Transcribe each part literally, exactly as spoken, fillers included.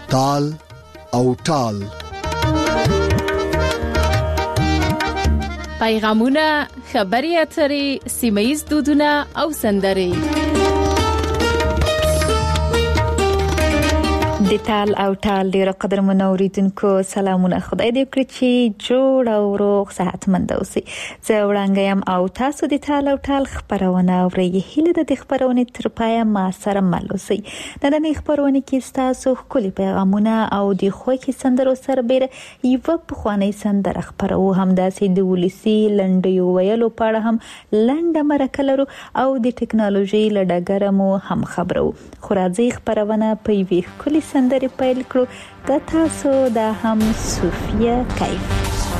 تال او ټال. پیغامونه، خبري اترې، سیمه‌یز دودونه او سندرې. د تال او ټال ډیره قدرمنو اوریدونکو سلامونه. خدای دې وکړي چې جوړ او روغ صحتمند اوسئ. زه وړاندې يم او تاسو د تال او ټال خبرونه اورئ. هیله د خبرونې تر پایه ما سره مل اوسئ. د نن خبرونه کې تاسو خولي پیغامونه او د خوږی سندرو سره بیره یو په خواني سندره خبرو هم داسې د ولسی لنډیو ویلو پاړه هم لنډه مرکه لرو او د ټکنالوژي لډګره مو هم خبرو. خو راځي خبرونه په وی خولي سندرې پیل کړو. د تاسو د هم صوفیا کیف.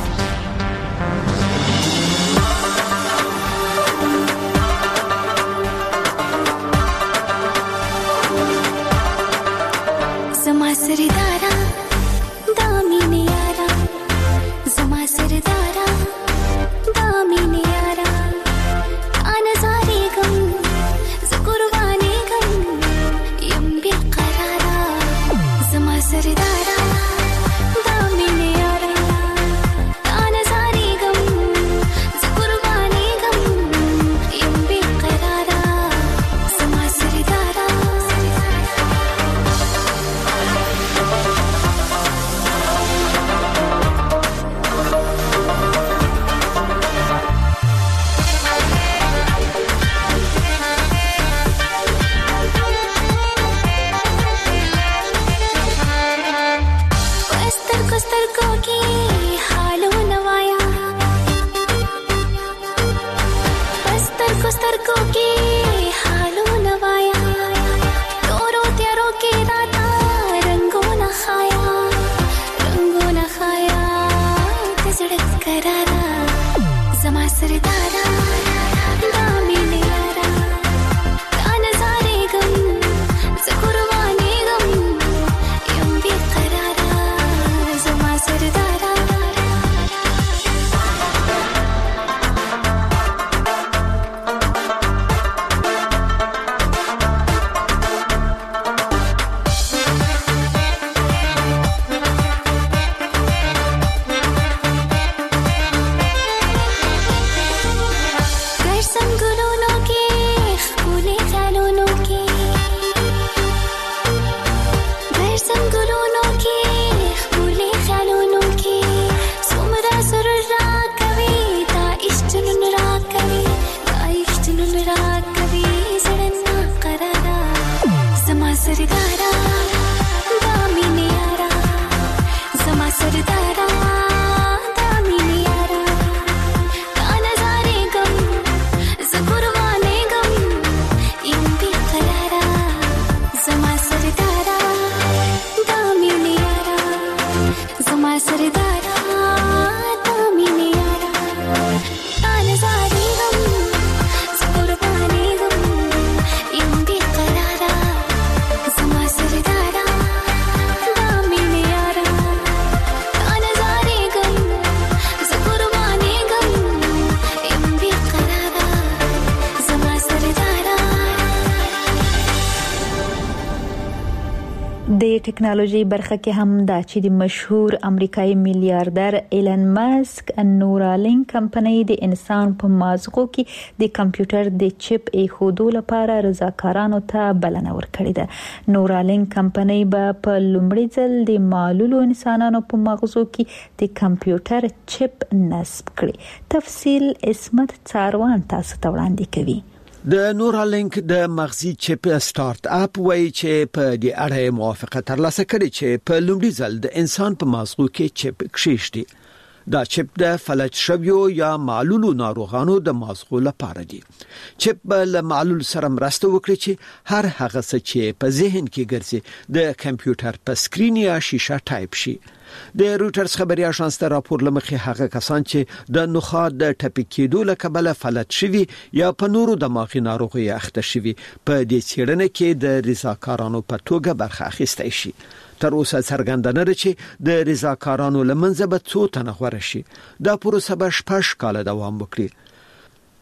زما سردارا دامین یارا، زما سردارا دامین یارا، انا زاری گم زقربانی گم یم بیقرارا. زما سردارا دامین یارا، انا زاری گم زقربانی گم یم بیقرارا. زما سردارا د ټکنالوژي برخه کې هم دا چې د مشهور امریکایي میلیاردر ایلن ماسک نورالینک کمپنۍ د انسان په مازغو کې د کمپیوټر د چپ ایښودو لپاره رضاکارانو ته بلنه ورکړې ده. نورالینک کمپنۍ به په لومړي ځل د معلولو انسانانو په مغزو کې د کمپیوټر چپ نصب کړي. تفصیل اسمت څاروان تاسو ته وړاندې کوي. د نورالینک د مغزي چپ سٹارټ اپ وایي چې په دې اړه موافقه ترلاسه کړې چې په لومړي ځل د انسان په مغزو کې چپ کښېږدي. دا چپ د فلج شویو یا معلولو ناروغانو د مغزو لپاره دی. چپ به له معلول سره مرسته وکړي چې هر هغه څه چې په ذهن کې ګرځي د کمپیوټر په سکرین یا شیشه ټایپ شي. د روټرز خبري اژانس ته راپور لمخې هغه کسان چې د نخاع د ټپي کېدو له کبله فلج شوي یا په نورو دماغي ناروغیو اخته شوي په دې څېړنه کې د رضاکارانو په توګه برخه اخیستی شي. تر اوسه څرګنده نه ده چې د رضاکارانو له منځه به څو تنه غوره شي. دا پروسه به شپږ کاله دوام وکړي.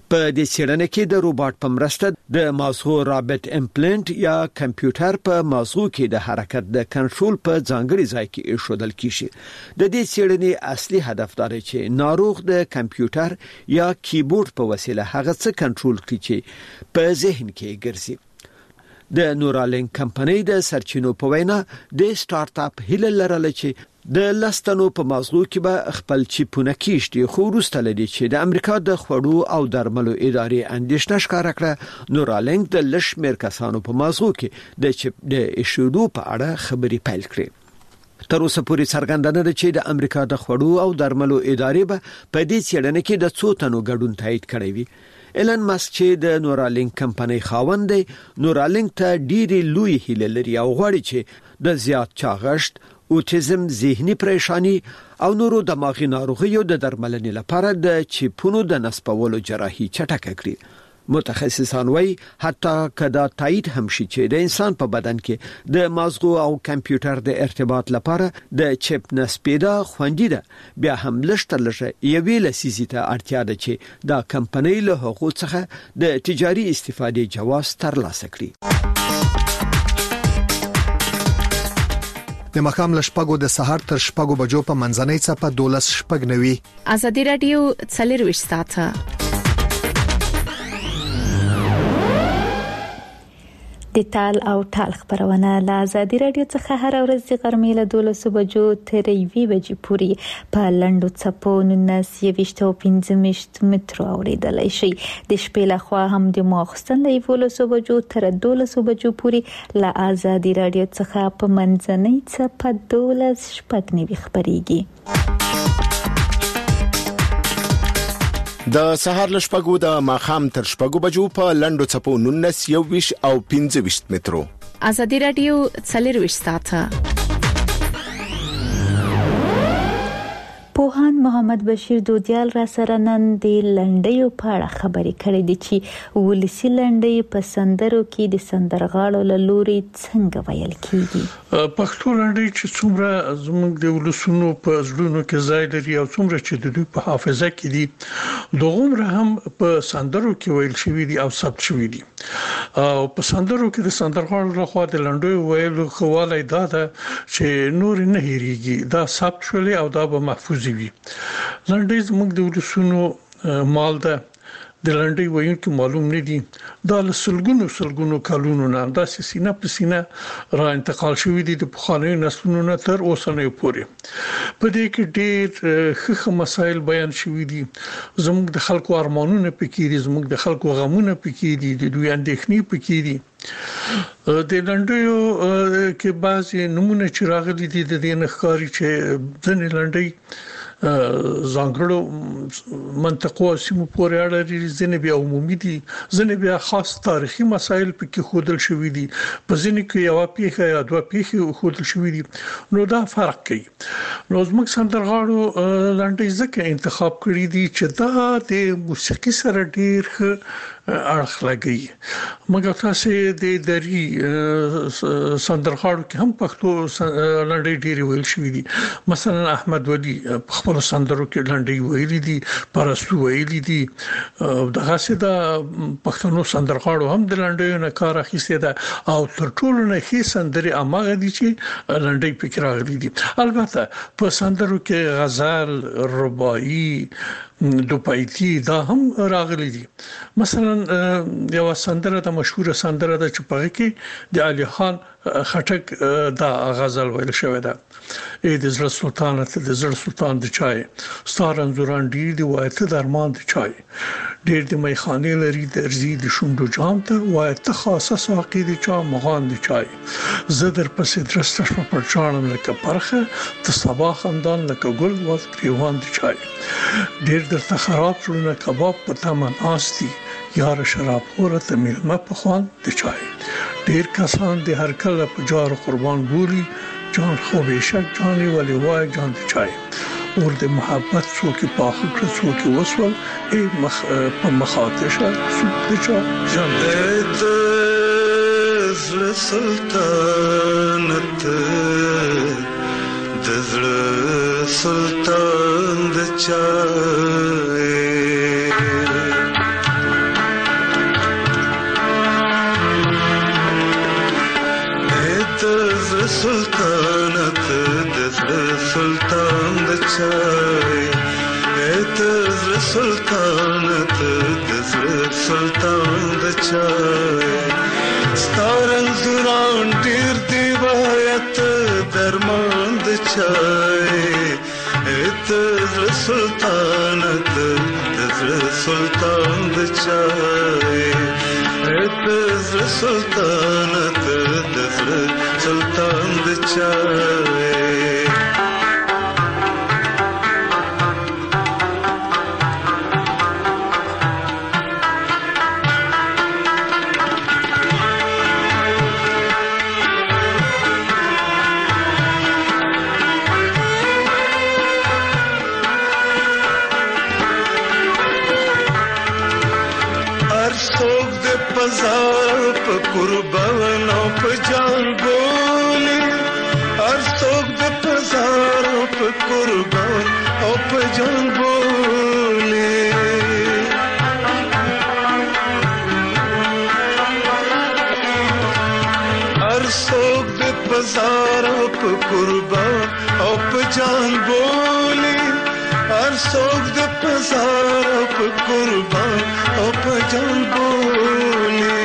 په دې څېړنه کې د روباټ په مرسته د مازغو رابط امپلانت یا کمپیوټر په مازغو کې د حرکت د کنټرول په ځانګړي ځای کې ایښودل کیږي. د دې څېړنې اصلي هدف دا دی چې ناروغ د کمپیوټر یا کیبورډ په وسیله هغه څه کنټرول کړي چې په ذهن کې ګرځي. د نورالینک کمپنۍ د سرچینو په وینا د سٹارټ اپ هیله لرله چې د لستنو په مازغو کې به خپل چیپونه کیشتي، خو وروسته لدی چې د امریکا د خوړو او درملو ادارې اندېښنه ښکاره کړه نورالینک د لشمیر کسانو په مازغو کې د چیپ د ایشودو په اړه خبري پیل کړې. تر اوسه پورې څرګندونه ده چې د امریکا د خوړو او درملو ادارې به په دې څېړنه کې د څو تنو ګډون تایید کړی وي. ایلن ماسک چې د نورالینک کمپنۍ خاوند دی، نورالینک ته ډېری لوی هیله لري او غواړي چې د زیات چاغښت، اوټیزم، ذهني پریشانی او نورو دماغي ناروغیو د درملنې لپاره د چیپونو د نصبولو جراحي چټکه کړي. متخصصان وایي حتی کدا تایید هم شي چې د انسان په بدن کې د مازغو او کمپیوټر د ارتباط لپاره د چیپ نصبیدا خوندي ده، بیا هم لشتر لشه یوې لسیزې ته اړتیا ده چې دا کمپنۍ له حقوق څخه د تجاري استفادې جواز ترلاسه کړي. د مخام لشپګو د سحر تر شپګو بجو په منځنۍ څپه دولس شپګ نوي. ازادي رادیو څلرويش ساعته د تال او ټال خبرونه له ازادي رادیو څخه هر ورځ د غرمې له دولس بجو تر یوې بجې پورې په لنډو څپو نولس یویشت او پنځه ویشت مترو اوریدلای شي. د شپې له خوا هم د ماخستن له یولس بجو تر دولس بجو پورې له ازادي رادیو څخه په منځنۍ څپه دولس شپږ نوي خبريږي. د سهار لشپګو د ماخام تر شپګو بجو په لندو چپو نولس یویش او پنځه ویشت مترو. ازادي رادیو څلرويش ساعته. پوهان محمد بشیر دودیال را سره نن د لنډیو په اړه خبرې کړې دي چې ولسی لنډۍ په سندرو کې د سندرغاړو له لوري څنګه ویل کیږي. پښتو لنډۍ چې څومره زموږ د ولسونو په زړونو کې ځای لري او څومره چې د دوی په حافظه کې دي، دغومره هم په سندرو کې ویل شوی دي او ثبت شوی دي. او په سندرو کې د سندرغاړو لخوا د لنډیو ویلو خواله دا ده چې نور نه هېریږي، دا ثبت شولې او دا به محفوظ وي. لنډۍ زموږ د ولسونو مال ده. د لنډۍ ویونکو معلوم نه دي، دا له سلګونو سلګونو کلونو نه داسې سینه په سینه را انتقال شوی دي د پخوانیو نسلونو نه تر اوسنیو پورې. په دې کې ډېر ښه مسایل بیان شوي دي. زموږ د خلکو ارمانونه پکې دي، زموږ د خلکو غمونه پکې دي، د دوی اندېښنې پکې دي. د لنډیو کې بعضې نمونه چې راغلي دي د دې نه ښکاري چې ځینې لنډۍ ځانګړو منطقو او سیمو پورې اړه لري، ځینې بیا عمومي دي، ځینې بیا خاص تاریخي مسایل پکې ښودل شوي دي، په ځینې کې یوه پیښه یا دوه پیښې ښودل شوي دي. نو دا فرق کوي. نو زموږ سندرغاړو لنډۍ ځکه انتخاب کړي دي چې دا د موسیقي سره ډېر ښه اړخ لګي. مګر تاسو د دری سندرغاړو کې هم پښتو لنډۍ ډېرې ویل شوي دي. مثلا احمد ولی په خپل سندرو کې لنډۍ ویلي دي، پرستو ویلي دي. دغه څه د پښتنو سندرغاړو هم د لنډیو نه کار اخیستی ده او تر ټولو نه ښې سندرې هماغه دي چې لنډۍ پکې راغلي دي. البته په سندرو کې غزل، رباعي، دوپایتي دا هم راغلي دي. مثلا یو سندره د مشهور سندره د چپاغي کې د علي خان خټک دا غزل ویل شوی ده. اې د زړه سلطان ته د زړه سلطان د چای ستار انزوران ډیر دی وای ته درمان د چای ډیر د میخانه لري درځي د شوندو جام ته وای ته خاصه ساقي د چا مغان د چای زدر پسې درسته شپه پر چانم لکه پرخه ته صباح خندان لکه ګل واز گریوان د چای ډیر درته خراب شونه کباب په تمن آستی یار شراب خوره ته میلمه په خوان د چای ډیر کسان د هر کله په جار قربان ګوري جان خو بشک جانی ولی وای جان د چای اور د محبت څوک په اخر څوک وسول ای مخ په مخاطش څوک د چا جان د زړه سلطنت د زړه سلطان د چای سلطانت د سلطان د چای ته سلطانت د سلطان د چای ستارن زوران ډیر دی وایت درمان د چای ته سلطانت د سلطان د چای ته سلطانت د سلطان د چای پزار په قربان او په جان بولي هر څوک د پزار په قربان او په جان بولي هر څوک د پزار په قربان او په جان بولي هر څوک د پزار په قربان او په جان بولي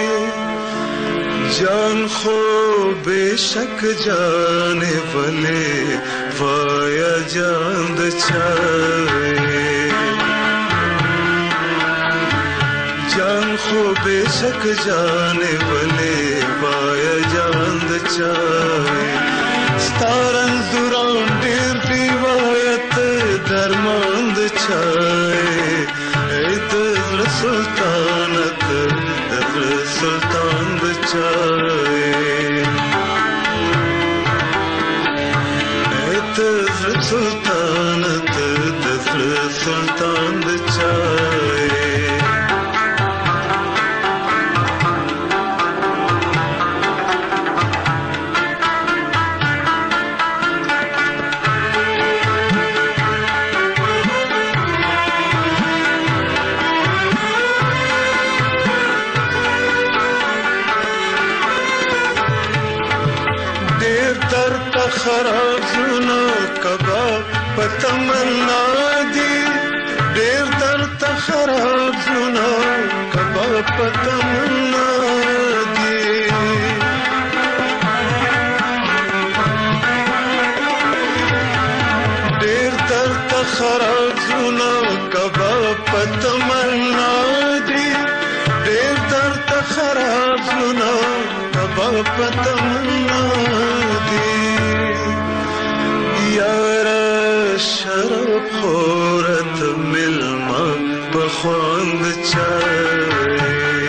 جان خو بشک جان ولې وایا جان د چای جان خو بشک جان ولې وایا جان د چای ستارن زوران ډیر دی وایت درمان د چای د سلطانت د سلطان د چای د سلطانت د سلطان د چای خراب زونه کباب پتمنا دی ډیر درد خراب زونه کباب پتمنا دی ډیر درد خراب زونه کباب پتمنا دی ډیر درد خراب زونه کباب پتمنا دی یارا شراب خورت ملما بخواند چای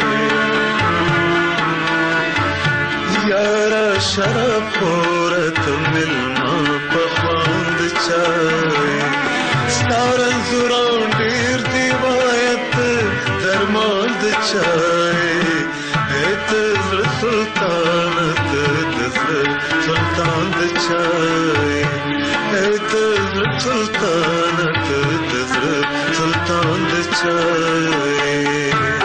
یارا شراب خورت ملما بخواند چای ستارن زوران ډیر دی وایت درمان د چای ایت سلطانت د سلطان د چای ایت سلطانت د سلطان د چای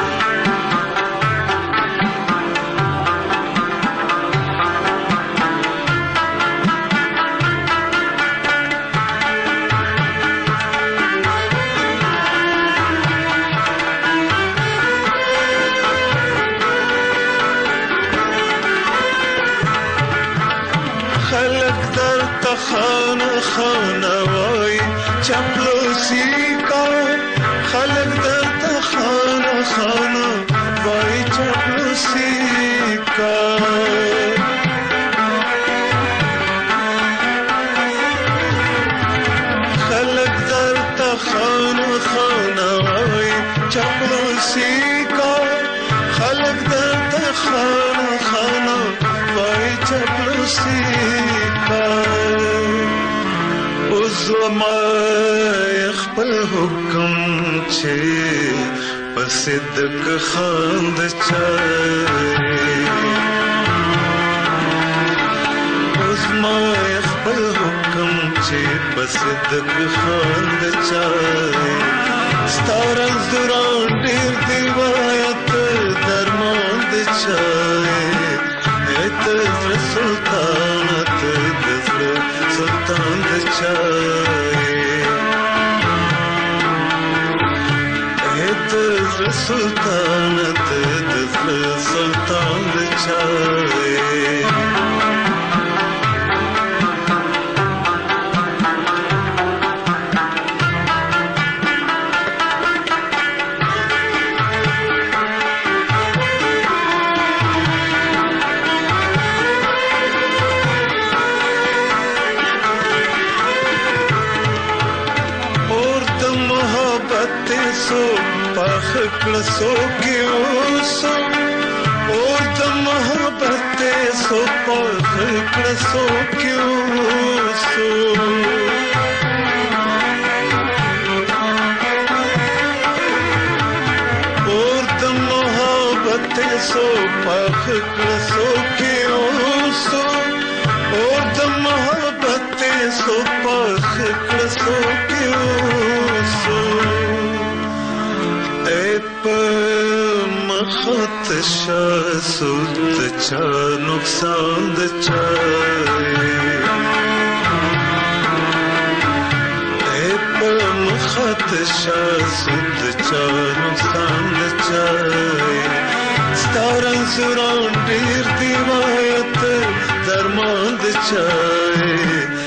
خانه خانه وای چپلوسی کا خلق درته خانه خانه وای چپلوسی کا خلق درته خانه خانه وای چپلوسی کا خلق درته خانه خانه وای چپلوسی کا زما خپل حکم چې پسدک خاند چای زما خپل حکم چې پسدک خاند چای ستارن زوران ډیر دی وایت درمان د چای ایت سلطان سلطانت د سلطان چای सो क्यों सो और द मोहब्बत सो पर सो क्यों सो और द मोहब्बत सो पर सो क्यों सो और द मोहब्बत सो पर सो क्यों सो मखत शासुद चा नुकसान चाहे मखत शासुद चा नुकसान चाहे सतारन सुरान डीर दीवायत दरमांद चाहे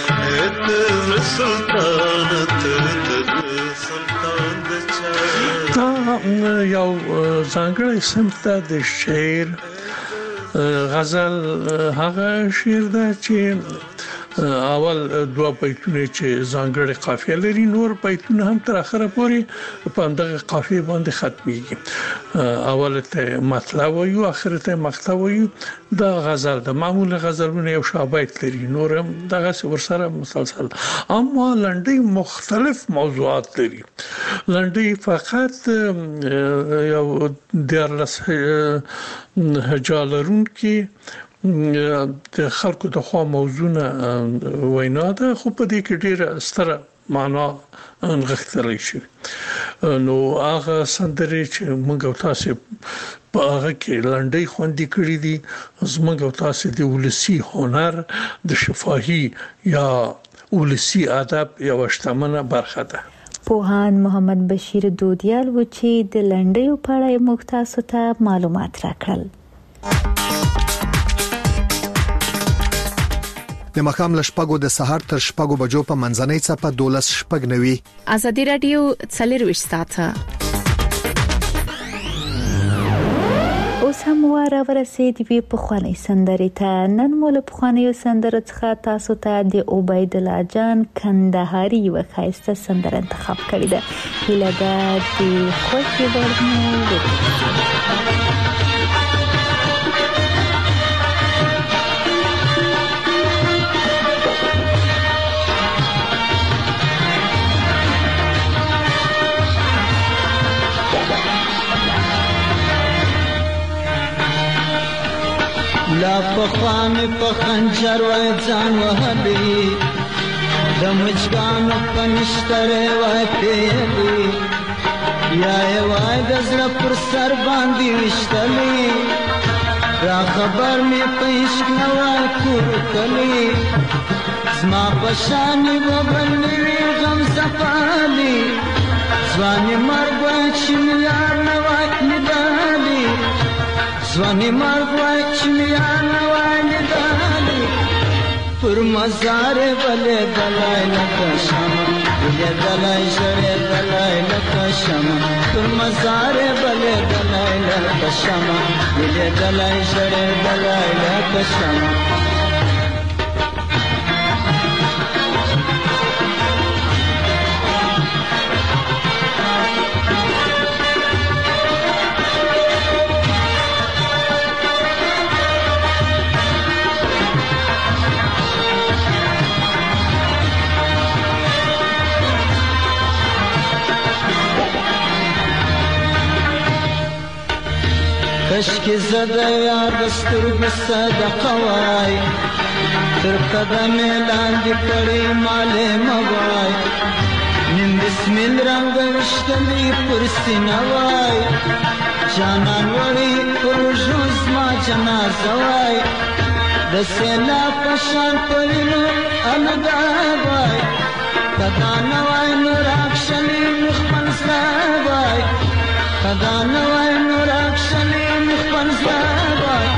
सुल्तानत सुल्तान चाहे یو ځانګړی صنف د شعر غزل هغه شعر ده چې اول دوه بیتونه چې ځانګړی قافیه لري نور بیتونه هم تر اخره پورې په همدغه قافیه باندې ختميږي اول ته مطلب وایو اخر ته مقطع وایو دا غزل د معمول غزلونه یو شابهت لري نور هم دغه ورسره مسلسل اما لنډي مختلف موضوعات لري لنډي فقط یو دیارلس هجالرون کې د خلکو د خوا موضوعونه وینا ده خو په دې کې ډیره ستره معنا انغښتلی شي نو هغه سندرې چې موږ او تاسو په هغه کې لنډۍ خوندې کړې دي زموږ او تاسو د ولسی هنر د شفاهي یا ولسی ادب یو شتمنه برخه ده پوهان محمد بشیر دودیال و چې د لنډۍ په اړه موږ تاسو ته معلومات راکړل د مخام لشپګو د سحر تر شپګو بجو په منځنۍ چپه دولس شپګ نوي ازادي رادیو څلرويش ساعته اوس هم واره ورسېد وی په خواني سندري ته نن مول په خواني سندره څخه تاسو ته د عبید الله جان کندهاري وخایسته سندره انتخاب کړی ده هیله د خوشي ورنو لا پخوان په خنجر وای ځان وهلي د مچګانو په نشتره وای پیلي یا وای د زړه پر سر باندې وشتلي را خبر می پېښ نه وای کور کلی زما پشانې وبلني غم زفالي ځواني مرګ چې یار نه وای ندالي ځواني مرګ وای چې یار نه وای ندالي پر مزار بلې دلای لکه شمع بلې دلای شړې دلای لکه شمع پر مزار بلې دلای لکه شمع بلې دلای شړې دلای لکه شمع کشکی زده یار دسترگ صدقه وای تر قدم لاندې کړي مالې موای نن بسمل رنگ وشتلی پر سینه وای جانان وړي پر ژوند ما جنازه وای د سیلا پشان پوینو الګا وای کدا نوای نور اکشلی مخمن وای کدا نوای نور اکشلی مخبن زلابای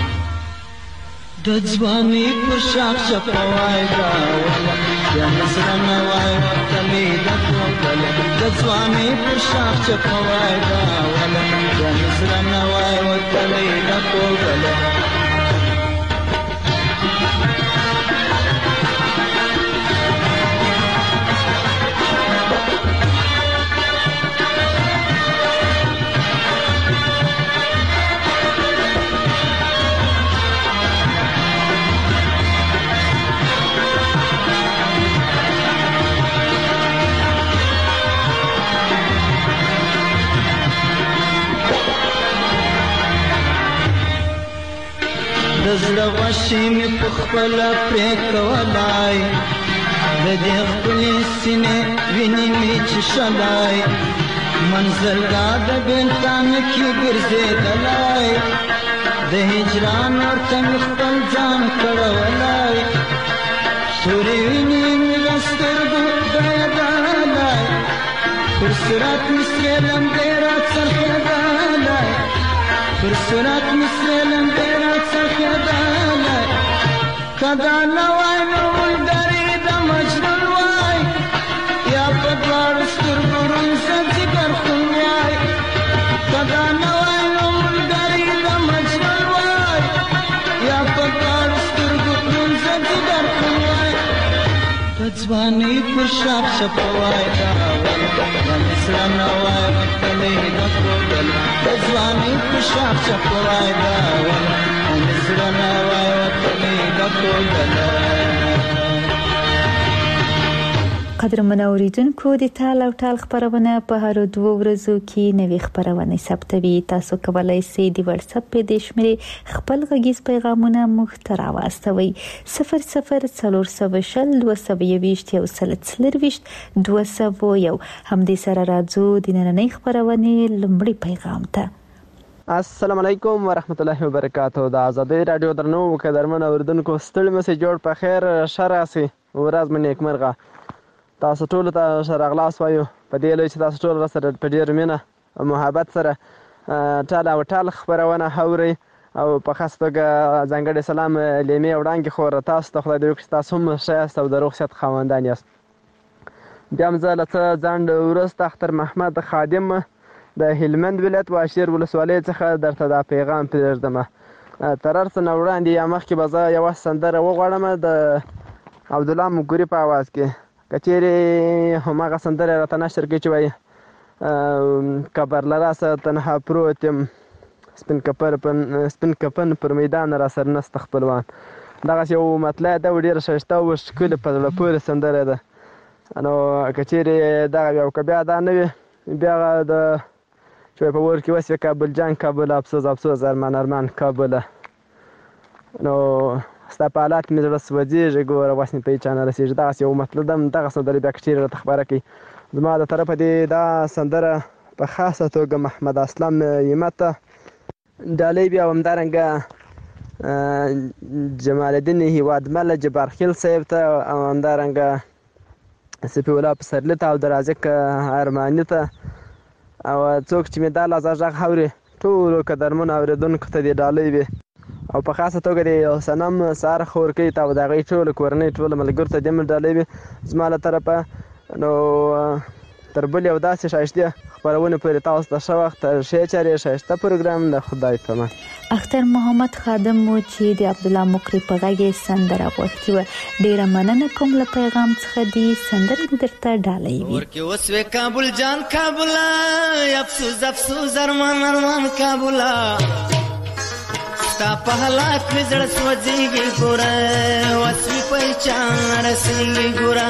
د ځواني په شاخ چپوای دا ولا یا نصر نوای وطني د کوبل د ځواني په شاخ چپوای دا ولا یا نصر نوای وطني د کوبل زړه غوښې مې په خپله پرې کولای د دې خپلې سینې وینې مې چښلای منزلګاه د بېلتان کې ګرځېدلی د هجران ورته مې خپل ځان کړولی سورې وینې مې له سترګو بهېدلی پر صراط مې سرې لمبې راڅرخېدلی پر صراط مې سرې لمبې راڅرخېدلی کدا نوای نو ملګري د مجنون وای یا په دواړو سترګو ړوند شه ځګر خون وای کدا نوای نو ملګري د مجنون وای یا په دواړو سترګو ړوند شه ځګر خون وای د ځوانۍ پر شاخ چپوای دا ول د مصر نوای وطني د کوبل د ځوانۍ پر شاخ چپوای دا ول د مصر نوای وطني د کوبل. قدرمن اوریدونکو د ټال او ټال خبرونه په هر دوه ورځو کې نوې خبرونه ثبتوي. تاسو کولای شئ د واتس اپ په د شمیرې خپل غږیز پیغامونه مخ ته راوستوئ صفر صفر څلور سوه شل دوه سوه یوویشت یو سل څلرویشت دوه سوه یو. همدې سره راځو د نننۍ خبرونې لومړی پیغام ته. السلام علیکم ورحمت الله وبرکاتہ. د ازادۍ رادیو درنو قدرمن اوریدونکو ستړي مې جوړ په خیر شراسي ورځ مې نیکمرغه. تاسو ټول ته شرغلاس وایو په دې لوي چې تاسو ټول سره په ډیر مینه او محبت سره ټال او ټال خبرونه اورئ او په خاص توګه ځانګړی سلام لیمې وړاندې خور تاسو ته خدای دې وکړي تاسو هم ښه یاست او د روغ صحت خاوندان یاست. بیا هم زه له څه ځنډ وروسته اختر محمد خادم د هلمند ولایت واشیر ولسوالۍ څخه درته دا پیغام پرېږدم. تر هر څه نه وړاندې یا مخکې به زه یوه سندره وغواړم د عبدالله مګوري په آواز کې. که چیرې هماغه سندره راته نشر کړي چې وایي کبر له راسه تنها پروت یم سپین سپین کفن پر میدان را سر نسته خپلوان. دغسې یو مطلع ده او ډېره ښایسته او ښکلې په زړه پورې سندره ده. نو که چیرې دغه وي او که بیا دا نه وي بیا د چې وایي په اور کې وسوې کابل جان کابل افسوس افسوس ارمان ارمان کابله. نو ستا په حالات مې زړه سوځېږي ګوره وس مې په هېچا نه رسېږي. دغسې یو مطلب ده دغه سندرې بیا که چیرې راته خپاره کړي زما د طرفه دې دا سندره په خاصه توګه محمد اسلام همت ته ډالۍ بیا همدارنګه جمال الدین هیوادمل جبارخیل صاحب ته او همدارنګه سپي الله پسرلي ته او د رازق ارماني ته او څوک چې مې دا لازه غږ اوري ټولو قدرمنو اورېدونکو ته دې ډالۍ وي او په خاصه توګه د صنم سهار خورکۍ ته او د هغوی ټولو کورنۍ ټولو ملګرو ته دې هم ډالۍ وي زما له طرفه. نو تر بلې او داسې ښایستې خپرونې پورې تاسو ته ښه وخت ښې چارې ښایسته پروګرام د خدای په امان. اختر محمد خادم و چې د عبدالله مقری په غږ یې سندره غوښتې وه. ډېره مننه کوم له پیغام څخه دې سندره دې درته ډالۍ وي. ورکې وسوې کابل جان کابله افسوس افسوس ارمان ارمان کابله ستا په حالات مې زړه سوځېږي ګوره وس مې په هېچا نه رسېږي ګوره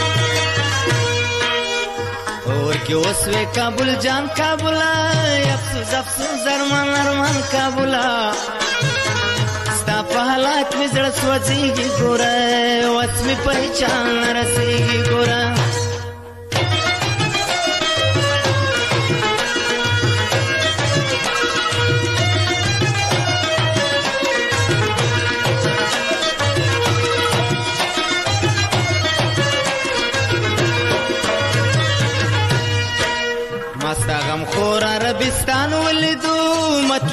ورکې وسوې کابل جان کابله افسوس افسوس ارمان ارمان کابله ستا په حالات مې زړه سوځېږي ګوره وس مې په هېچا نه رسېږي ګوره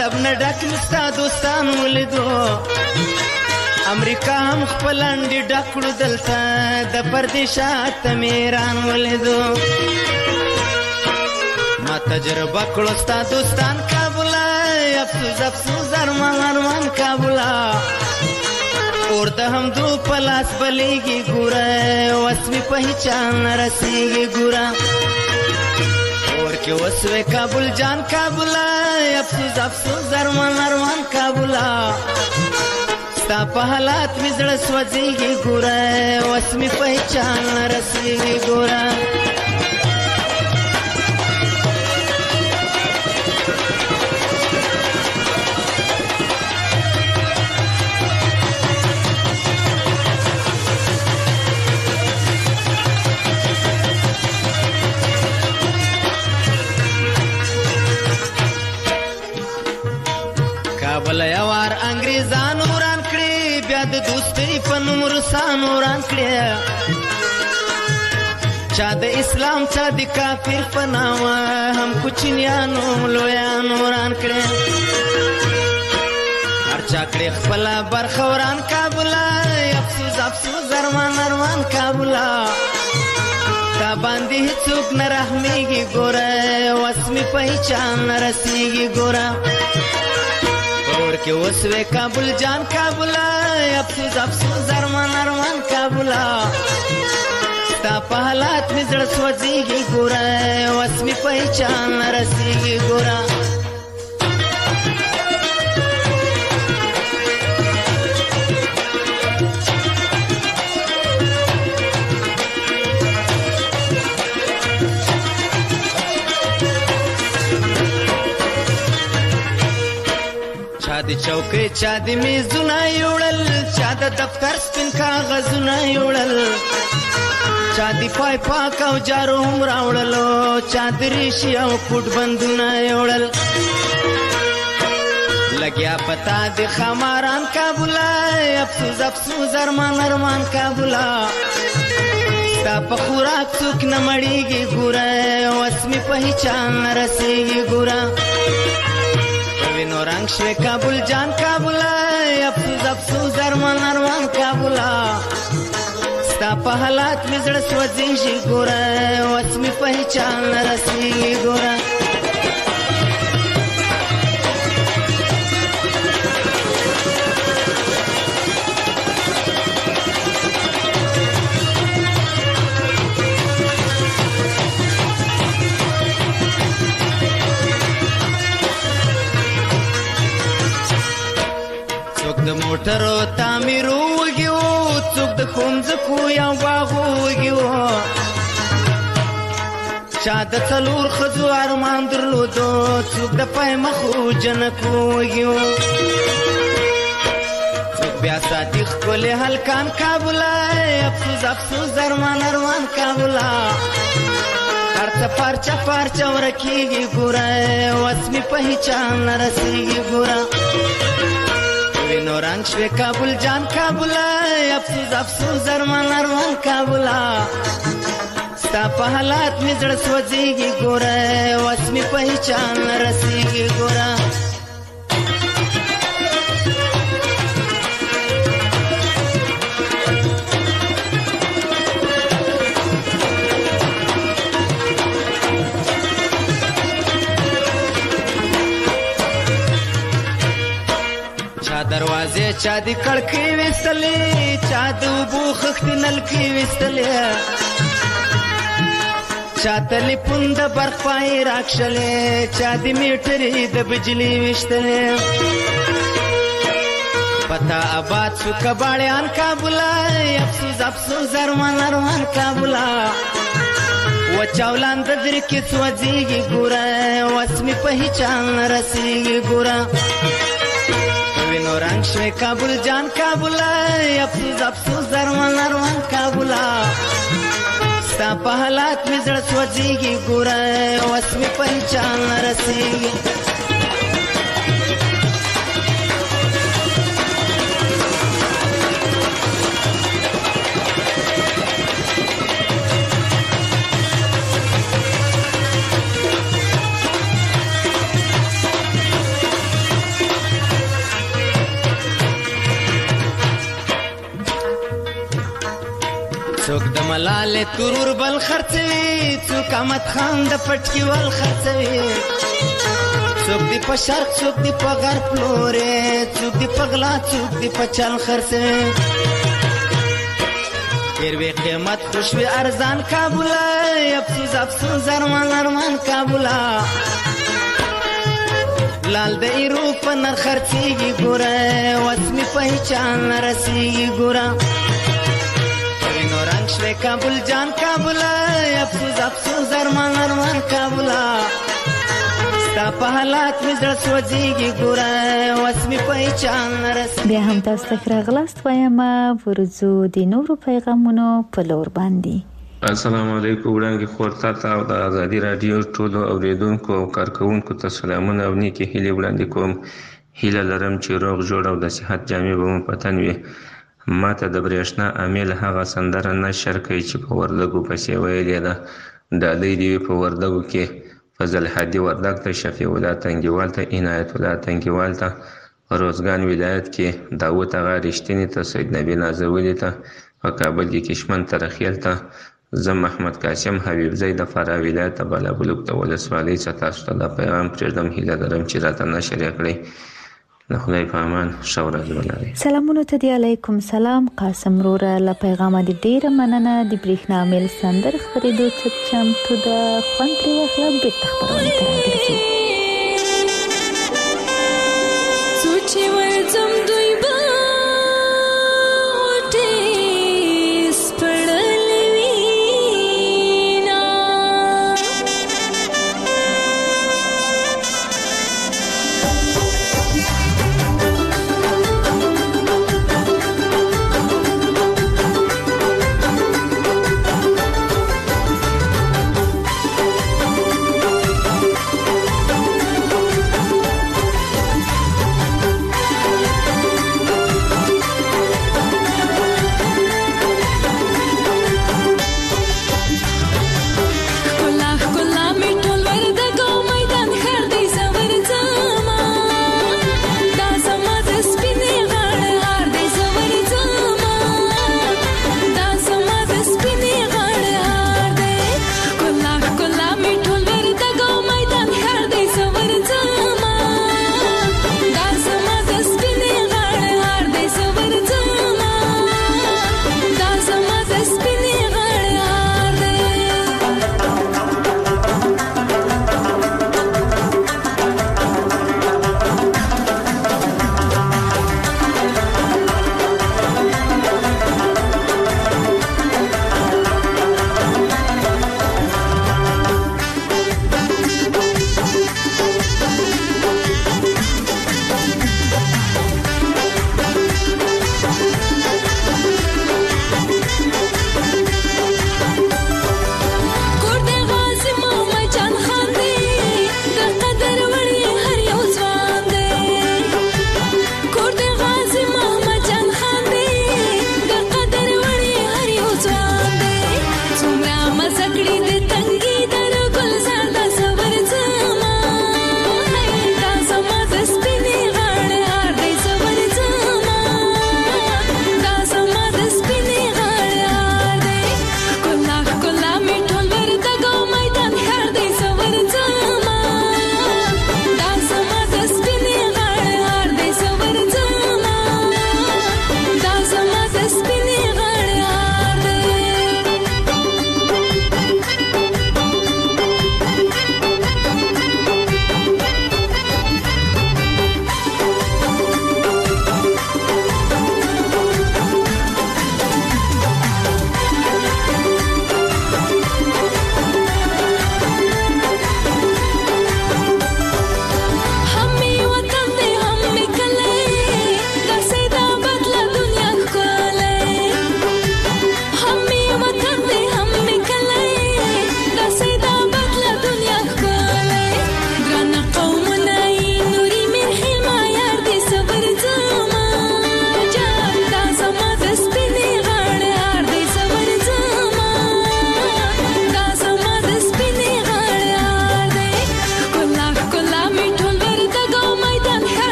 مطلب نه ډک مستا دوستان ولیدو امریکا هم خپل انډي ډکړو دلته د پردیشات میران ولیدو ما تجربه کړو ستا دوستان کابل افسوس افسوس ارمان ارمان کابل اور د هم دو پلاس بلیږي ګوره وسمي پہچان رسیږي ګوره اور کې وسوي کابل جان کابل افسوس افسوس ارمان ارمان کابل ستا په حالات مې زړه سوځيږي ګوره وسمي پہچان رسیږي ګوره کابل یوار انګریزانو وران کړی بیا د دوستۍ په نوم روسانو وران کړی چا د اسلام چا د کافر په نامه هم کوچنیانو لویانو وران کړی هر چا کړی خپله برخه وران کابل افسوس افسوس ارمان ارمان کابل تا باندې هیڅوک نه رحمیږي ګوره وسمي پہچان نه رسیږي ګوره اور کې وسوي کابل جان کابل افسوس افسوس ارمان ارمان کابل تا په حالات مې زړه سوځيږي ګوره وسمي پہچان رسیږي ګوره چا د چوکۍ چا د میزونه یوړل چا د دفتر سپین کاغذونه یوړل چا د پای پاک او جارو هم راوړلو چا د ریشي او پټ بندونه یوړل لګیا پتا د خماران کابل افسوس افسوس ارمان ارمان کابل ستا په خوراک څوک نه مړیږي ګوره وسمي پہچان رسیږي ګوره وینو رنگ شوی کابل جان کابل افسوس افسوس ارمان ارمان کابل ستا په حالات مې زړه سوځيږي ګوره وسمي پہچان رسیږي ګوره د موټرو تعمیرو وګیو څوک د ښوونځکو یا باغو وګیو چا د څلور ښځو ارمان درلودو څوک د پای مخو جنکو وګیو څوک بیا ساتي ښکلې هلکان کابل افسوس افسوس ارمان ارمان کابل هر څه پارچه پارچه ورکېږي ګوره وسمي پہچان رسیږي ګوره وینو رنگ شوی کابل جان کابل افسوس افسوس ارمان ارمان کابل ستا په حالات مې زړه سوځيږي ګوره وسمي پہچان رسیږي ګوره دروازه چا دی کړکۍ وستلې چا د اوبو خښتې نلکې وستلې چا تلیفون د برق پای راکښلې چا د میټرې د بجلي وشتلې پتا آباد شو کباړیان کابل افسوس افسوس ارمان ارمان کابل وچاولان د درې کې سوځيږي ګوره وسمي پہچان رسیږي ګوره وینو رنگ شوی کابل جان کابل افسوس افسوس ارمان ارمان کابل ستا په حالات مې زړه سوځيږي ګوره وسمي پہچان رسیږي څوک د ملالې ترور بل خرڅوي څوک احمد خان د پټکي ول خرڅوي څوک دی په شرق څوک دی په غرب لورې څوک دی په غلا څوک دی په چل خرڅوي پیروي قیمت خوشوي ارزان کابولا افسوس افسوس ارمان ارمان کابولا لال د ایرو په نر خرڅيږي ګوره وسمي په چان رسيږي ګوره وینو رنگ شوي کابل جان کابولا افسوس افسوس ارمان ارمان کابولا ستا په حالات مې زړه سوځيږي ګوره وسمي په چان رسيږي. بیا هم تاسو ته راغلاست وایم ورزو د نورو پیغامونو په لور باندې. السلام علیکم وړاندې خورتا ته او د ازادي رادیو ټولو اوریدونکو او کارکونکو ته سلامونه او نیکی هیلې وړاندې کوم. هیله لرم چې روغ جوړ او د صحت جامې به مو په تن وي. ما ته د برېښنا امیل هغه سندره نشر کوي چې په وردګو پسې ویلې ده. ډالۍ دې په وردګو کې فضل حدی وردګ ته شفیع الله تنګیوال ته عنایت الله تنګیوال ته روزګان ولایت کې داوود اغا رښتینی ته سید نبی نازولی ته په کابل کې کشمن ترخیل ته زم محمد قاسم حبیب زید فرا ولایت بالابلوک ته ولسوالۍ څخه تاسو ته د پیغام پرېږدم. هیله لرم چې راته نشر یې کړئ. د خدای په امان ښه ورځ ولرئ. سلامونه ته دی. علیکم سلام قاسم وروره له پیغامه دې ډېره مننه. د برېښنا میل سندر خپرېدو څه چمتو ده خوند ترې واخله بېرته خپرونې ته راګرځو. څو چې ورځم دوی به غوټې سپړلې وینا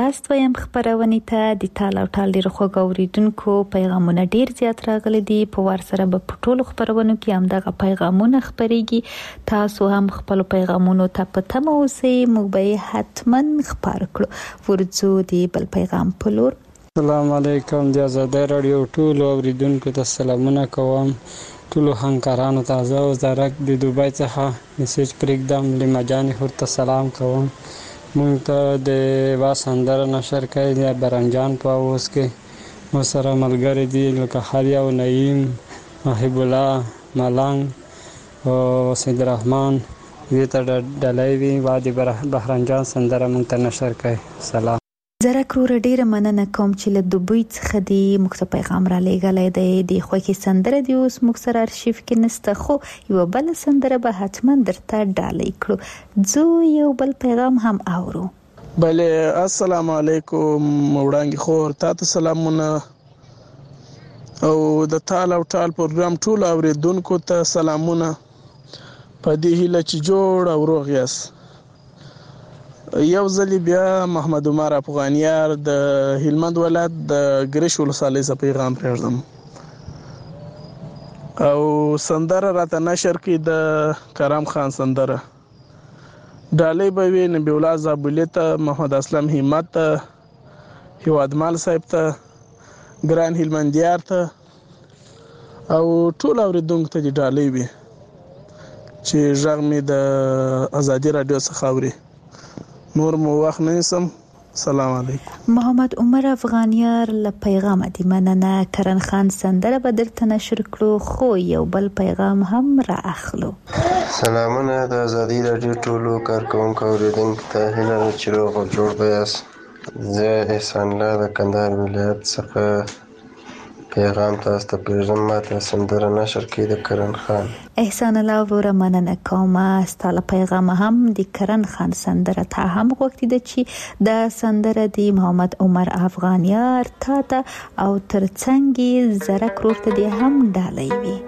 راغلاست ویم خبرونه ته د ټال او ټال ډیر خو غوریدونکو پیغامونه ډیر زیات راغلي دي په ور سره په ټولو خبرونو کې هم دغه پیغامونه خبريږي تاسو هم خپل پیغامونو ته پته مو سي مو به حتما خبر کړو ورځو دی بل پیغام په لور. السلام علیکم د آزادۍ رادیو ټولو اوریدونکو ته سلامونه کوم ټولو همکارانو ته زه او زرک د دوبۍ څخه میسج پرېږدم لما جانې ورته سلام کوم. مونږ ته د واسندر نشر کوي د برنجان په اوس کې مو سره ملګری دي لکه خالیا او نعیم محب الله ملنګ او سید الرحمن دې ته ډلای وی وادي بهرنجان سندره مونږ ته نشر کوي. سلام. زره کرور ډیره مننه کوم چې له دوبۍ څخه دی مخته پیغام را لېږلی دی د خوښي سندره دی اوس موږ سره ارشیف کې نسته خو یو بل سندره به حتما درته ډالۍ کړو. زه یو بل پیغام هم اورو. بله السلام علیکم وړانګې خور تاسو سلامونه او د ټال او ټال پروګرام ټول اوریدونکو ته سلامونه په دې هیله چې جوړ او روغ یاست. یو ځل بیا محمد عمر افغانیار د هلمند ولایت د ګریش ولسوالۍ څخه پیغام پرېږدم او سندره راته نشر کړي د کرم خان سندره ډالۍ به وي نبی الله زابلي ته محمد اسلم همت ته هیوادمال صاحب ته ګران هلمندیار ته او ټول اوریدونکو ته ډالۍ وي چې ژغ مې د آزادۍ رادیو څخه اوري. نور مو وخت نسم. سلام علیکم. محمد عمر افغانیار له پیغام دی مننه. کرن خان سندره به درته نشر کړو خو یو بل پیغام هم را اخلو. سلامونه د آزادۍ رادیو ټولو کارکونکو اوریدونکو ته هیله چې روغ او جوړ یاست. زه احسان الله د کندهار ولایت څخه پیغام تاسو ته پرېږدم. ماته سندره نشر کړي د کرن خان. احسان الله وروره مننه کوم ستاسو پیغام هم د کرن خان سندره ته هم وخت دی چې د سندره دی محمد عمر افغانیار تا ته او ترڅنګ زره کرور ته دی هم ډالۍ وي.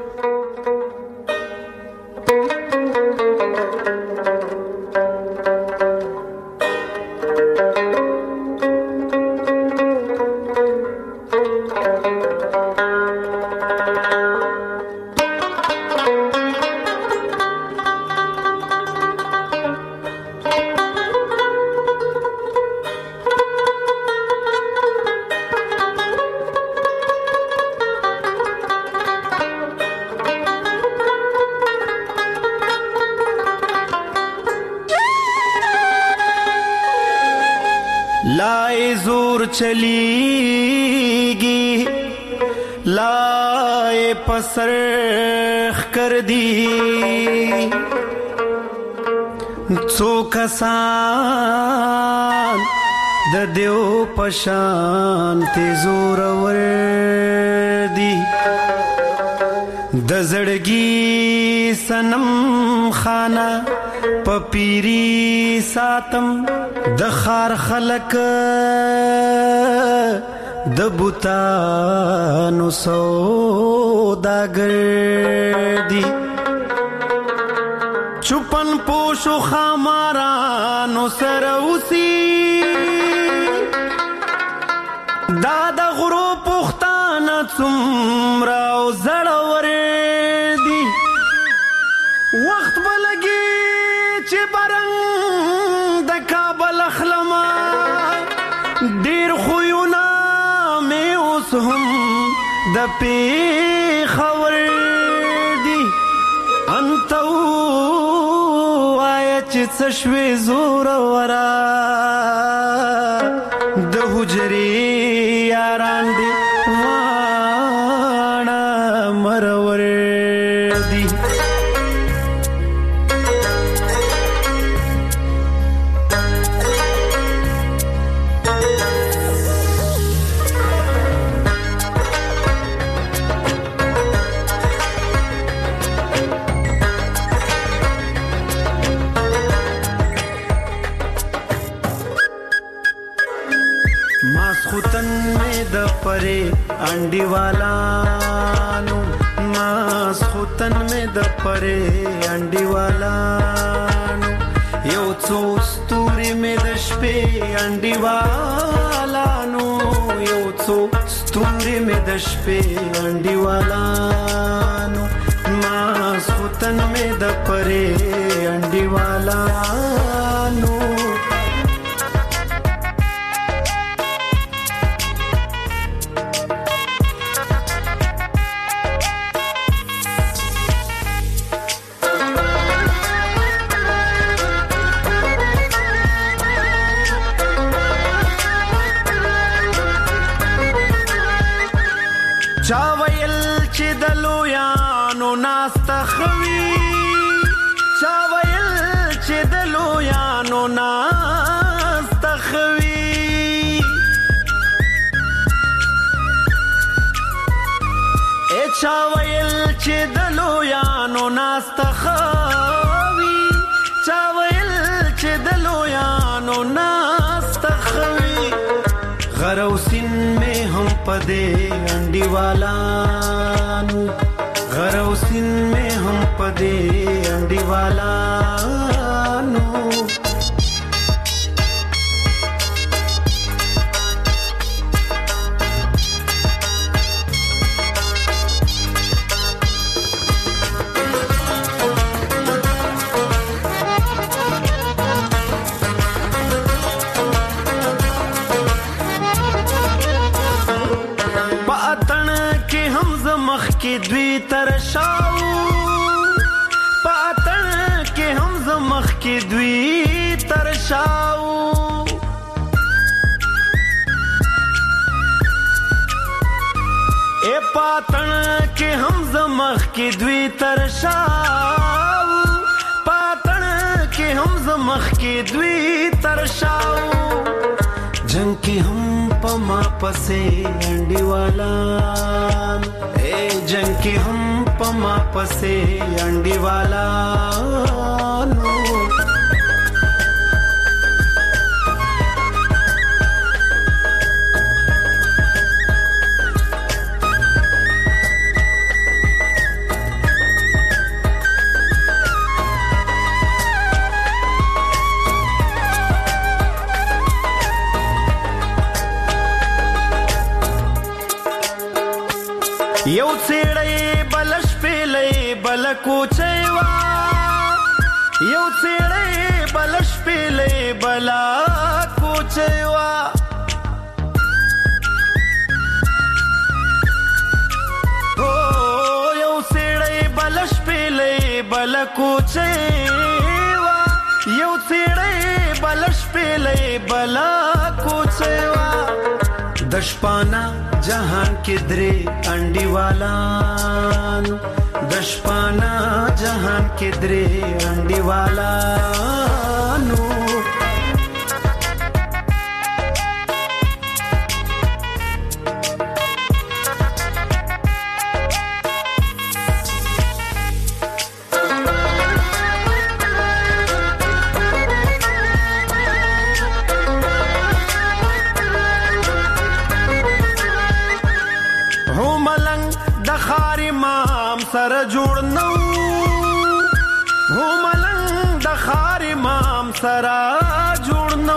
चलीगी लाए पसरख कर दी सो कसान द देव पशान ते जोर वर्दी द जड़गी सनम खाना पपीरी सातम د خار خلق د بوتانو سوداګر دي چوپن پوشو خمارانو سره اوسي دا د غرو پختانه څومره او زړور دي وخت بلګي چې برنګ دیر خویونا میں اوس هم د پی خور دی انتو آیا چې څشوي زور ورا د حجري یاران دی وانا مرور دی परे अंडी वालानु मास खुतन में द परे अंडी वालानु यो चोस ستوري مې د شپې انډیوالانو یو څو ستوري مې د شپې انډیوالانو ماسختن مې د پرې انډیوالانو چا ویل چې د لویانو ناسته خوي چا ویل چې د لویانو ناسته خوي ا چا ویل چې د لویانو ناسته خوي چا ویل چې د لویانو ناسته خوي غروسین میں ہم پدے انڈیوالانو غروسین میں ہم پدے انڈیوالانو کې دوی ترشاو پاتن کې هم زمخ کې دوی ترشاو اے پاتن کې هم زمخ کې دوی ترشاو پاتن کې هم زمخ کې دوی ترشاو جنگ کې هم پما پسې انډیوالان جنگ کی ہم پما پسے انڈیوالانو یو څېړې بلش پیلې بل کوچېوا یو څېړې بلش پیلې بل کوچېوا او یو څېړې بلش پیلې بل کوچېوا یو څېړې بلش پیلې بل کوچېوا دشپانا جهان کې درې انډیوالان دشپانا جهان کې درې انډیوالانو سره جوړ نو هو ملنګ د خار امام سره جوړ نو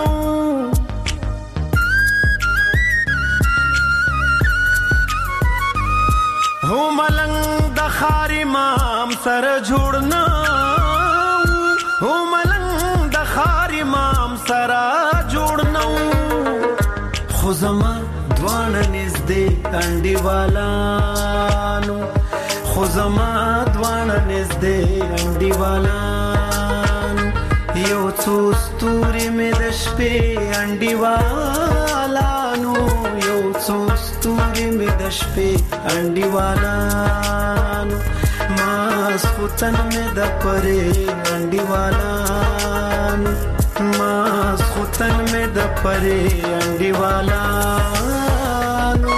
هو ملنګ د خار امام سره جوړ نو هو ملنګ د خار امام سره جوړ نو خو زما دوانه نږدې انډیوالانو خو زما دوانه نږدې انډیوالان یو څو ستوري مې د شپې انډیوالانو یو څو ستوري مې د شپې انډیوالانو ماسختن مې د پرې انډیوالانو ماسختن مې د پرې انډیوالانو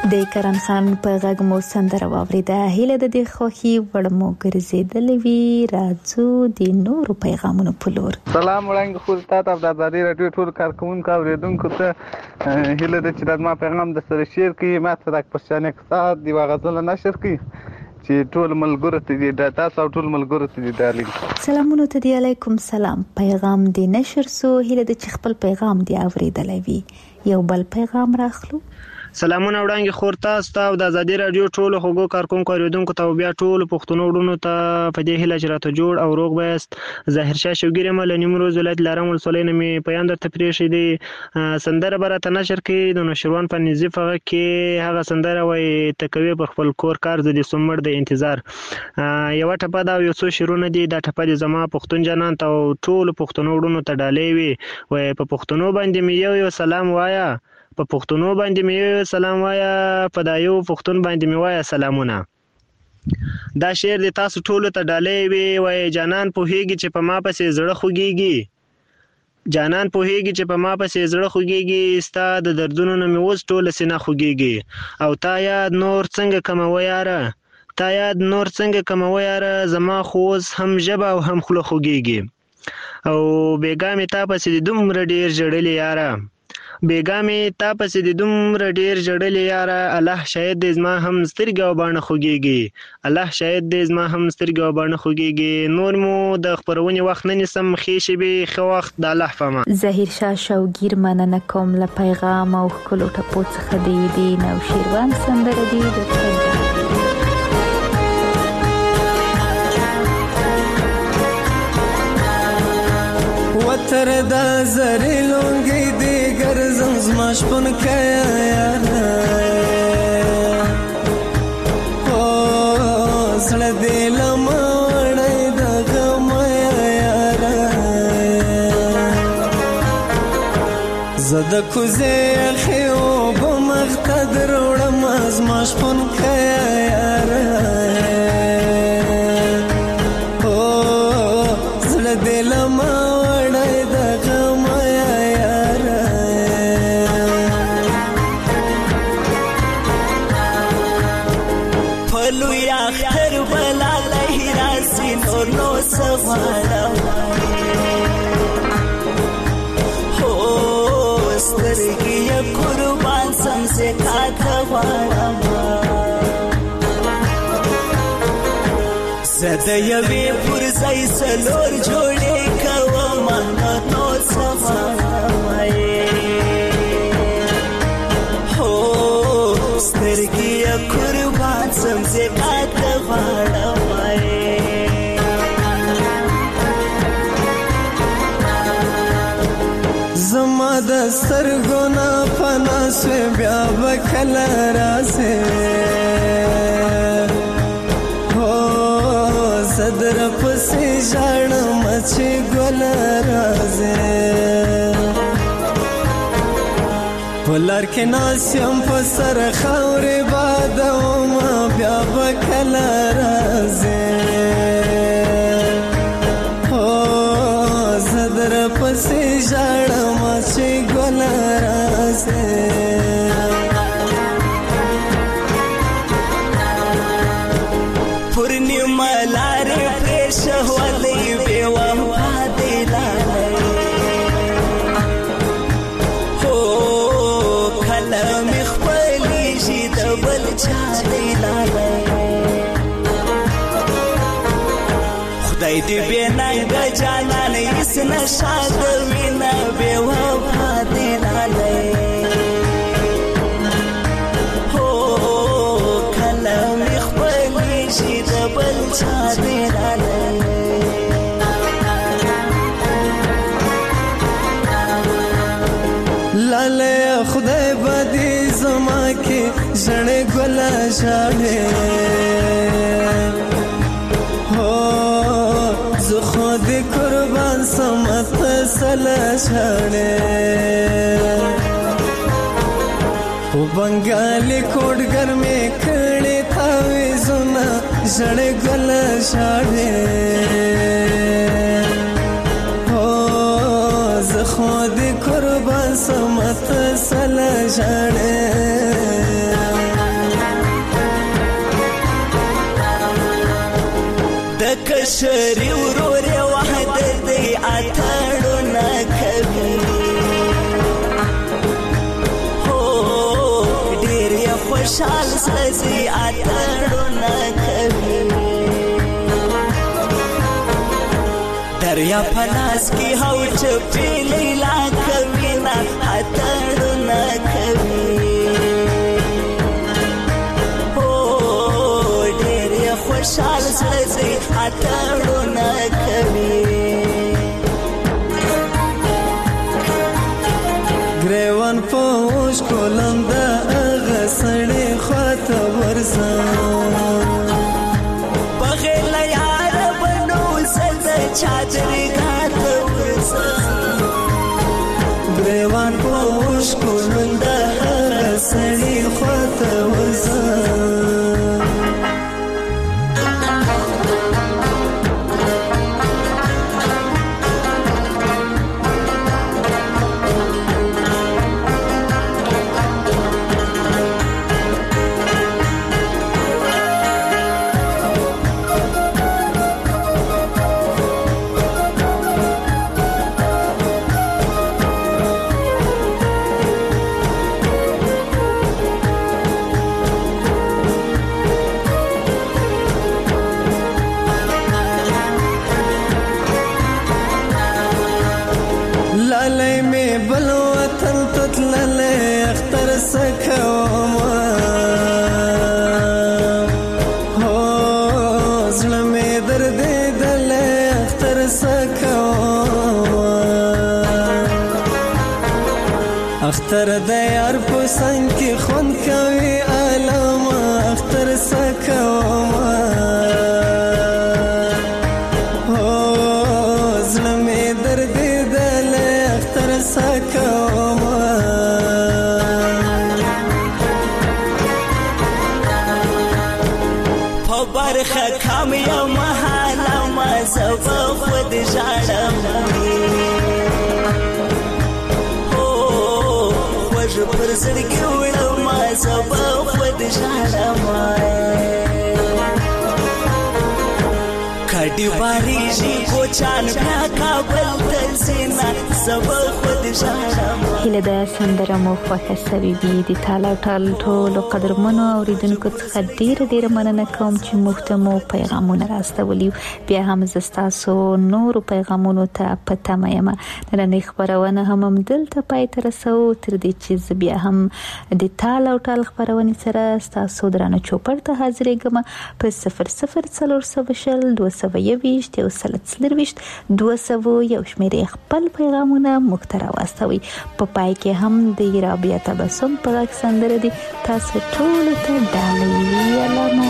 د کرن خان په غږ مو سندره واوریده. هیله د دې خوخي وړمو ګرځیدلې وی راځو د نورو پیغامونو په لور. سلام وړاندې خو تاسو د آزادي رادیو ټول کارکونکو اوریدونکو ته هیله د چې د ما پیغام د سره شیر کړئ، ما ته د پښتني اقتصاد دی واغزل نشر کړئ چې ټول ملګرو ته دې د تاسو ټول ملګرو ته دې دالې. سلامونه ته دی، علیکم سلام. پیغام دی نشر سو، هیله د چې خپل پیغام دی اوریدلې وی. یو بل پیغام راخلو. سلامونه وړاندې خور تاسو ته د آزادي رادیو ټول خوګو کارکونکو اوریدونکو ته بیا ټول پښتون وړونو ته په دې هیله چې راته جوړ او روغ بیاست. ظاهر شاه شوګیر مل نیمروز ولایت لارم ولسوالۍ مې پیام درته پریښی دی. سندره برته نشر کې د نشروان په نظیف هغه کې هغه سندره وای تکوي پر خپل کور کار د سمړ د انتظار. یو ټپه دا یو څو شیرونه دي، دا ټپه د زما پښتون جنان ته ټول پښتون وړونو ته ډالې وي. وای په پښتونو باندې مې یو یو سلام وایا، په پښتونو باندې مې سلام وایا، په دایو پښتون باندې مې وایا سلامونه. دا شعر د تاسو ټولو ته ډالې وي. وای جانان پوهیږي چې په ما پسې زړه خوږیږي، جانان پوهیږي چې په ما پسې زړه خوږیږي، ستا د دردونو نه مې اوس ټوله سینه خوږیږي. او تا یاد نور څنګه کومه یاره، تا یاد نور څنګه کومه یاره، زما خو اوس هم ژبه او هم خوله خوږیږي. او بیګا مې تا پسې د دومره ډېر ژړلې یاره، بیګا مې تا پسې د دومره ډېر ژړلې یاره، الله شاید دې زما هم سترګې او باڼه خوږیږي، الله شاید دې زما هم سترګې او باڼه خوږیږي. نور مو د خپرونې وخت نه نیسم، ښې شېبې ښه وخت د الله په امان. ظاهر شاه شوګیر مننه کوم له پیغام او ښکلو ټپو څخه د دین او شیروان سندره دی د وتر دا زری لونگی دیگر زمزما شپن کیا یارا، او سڑ دیل موڑی دا غم یارا، زد کوزی الخیو بمختد روڑم ازما شپن کیا یارا، او سڑ دیل موڑی زد یوی پرزای سلور جوڑی کوام نو سوارمائی، ہو سترگی قربان سمزی قد غارمائی. زما د سترګونا پنا سوی بیا بکل راسه، صدر پسی جان مچی گل رازه، پلار که ناسیم پسر خوری بادو ما بیا بکل رازه، صدر پسی جان مچی گل رازه. شهوالي بوفا دلالي، هو كلام خپلي جد بلچا دلالي، خدای دې بننګ جانان اس نشاد وینا بوفا دلالي، هو كلام خپلي جد بلچا دلالي. لاله خدای بدی زما کی جړې ګلا شاړې، هو زه خود قربان سمت سلا شاړې، او بنگالي کوډګر می کړي تاوي زما جړې ګلا شاړې، خود قربان سمت سلا جانے. کشری ورور وحدت دی اتړو نه کوي هو ډېر یې خوشحال سړی اتړو نه کوي دریا پلاس کی هو چپی لیلا کوي نه اتړو نه کوي خوشحال سړی اتړو نه کوي ګریوان پوش کولم د هغه سړی خواته ورځم بغیر له یاره به نو زه د چادرګاه ته ورځم ګریوان پوش کولم د هغه سړی خواته ورځم اختر د یار په څنګ کې خون کوي علامه اختر سکوما هو زړه مې درد دل اختر سکوما په برخه کام یو محاله ما زب خود ژړم پر زړګي وړم ما زبا خود ژړم کډي باري شي کوچان بیا کابل ته زینا زبا خود ژړم هله د سندره مو خوښه سوي وي د تالا ټال ټولو قدرمنو اوریدونکو څخه ډیر ډیر مننه کوم چې موږ ته مو پیغامونه راستولي بیا هم زستاسو نورو پیغامونو ته پته مېما نن خبرونه هم دلته پای تر رسو تر دې چې بیا هم د تالا ټال خبرونه سره تاسو درانه چوپړ ته حاضرېږم په صفر صفر څلور سوه دوه سوه یوویشت یو سل څلرویشت دوه سوه یو شمېرې خپل پیغامونه موږ ته راواستوي په پای کې هم د رابعه تبسم په غږ سندره دي تاسو ټول ته ډالۍ علامه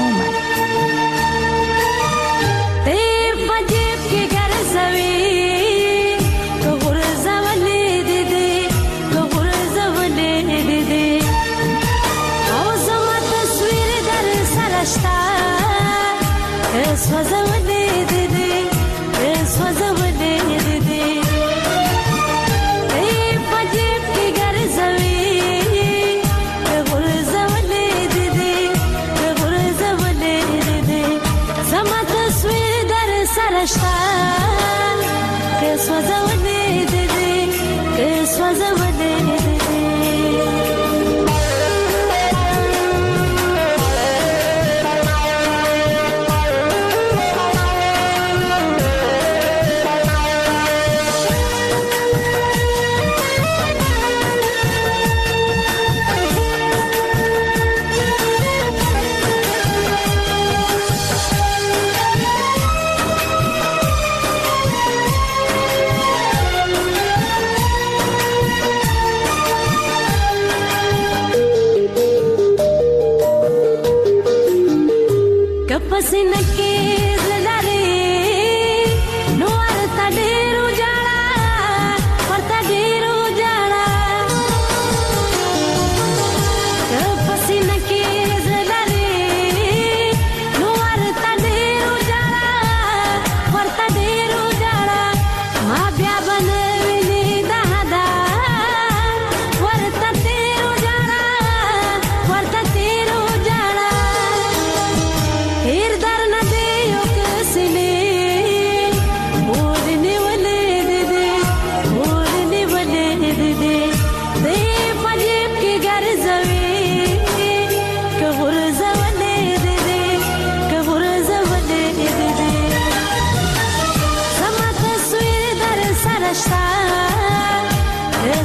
Heer dar na de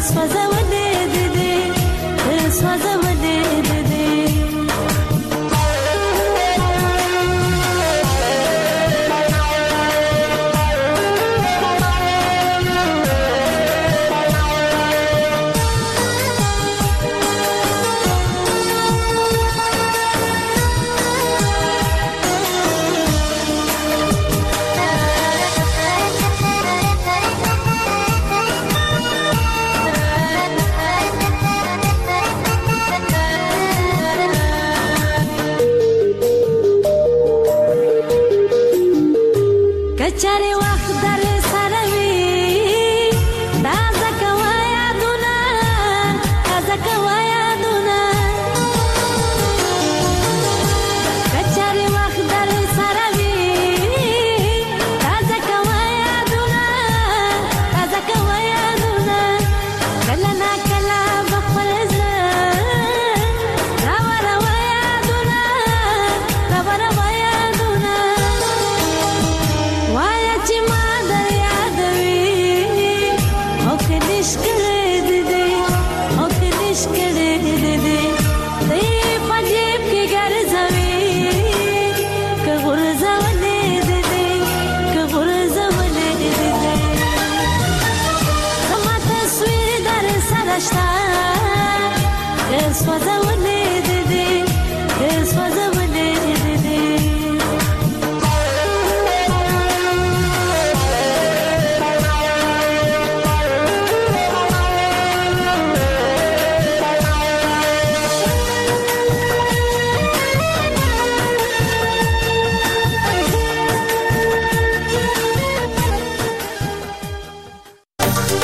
سوځولې